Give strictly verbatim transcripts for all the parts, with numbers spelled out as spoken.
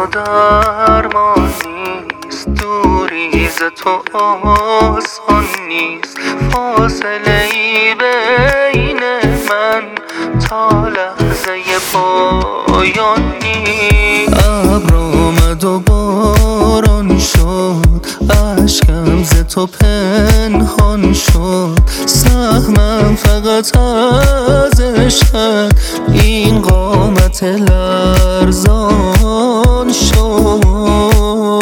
و درمان نیست، دوری ز تو آسان نیست، فاصله ای بین من تا لحظه پایان نیست. ابر آمد و باران شد، اشکم ز تو پنهان شد، سهمم فقط از عشقت این قامت لرزان شد.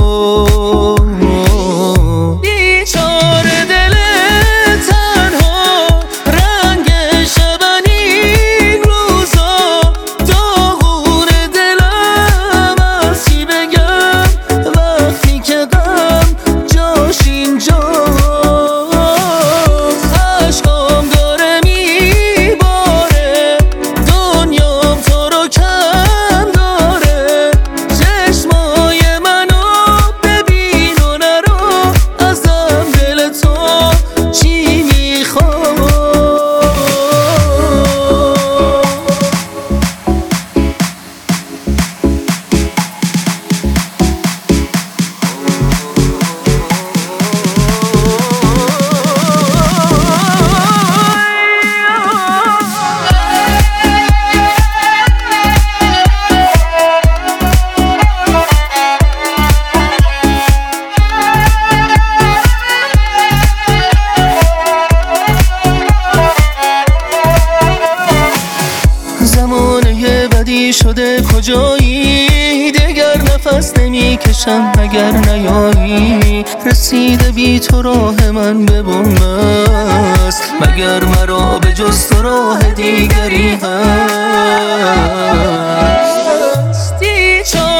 بیچاره دل تنها، رنگ شبن این روزا، داغون دلم از چی بگم وقتی که غم جاش اینجاست. عشقام داره میباره، دنیام تو رو کم داره، چشمای منو ببین و نرو، ازم دل تو چی میخواد. زمانه بدی شده کجایی، دگر نفس نمی کشم مگر نیایی، رسیده بی تو راه من به بوم است، مگر مرا به جز تو راه دیگری هست.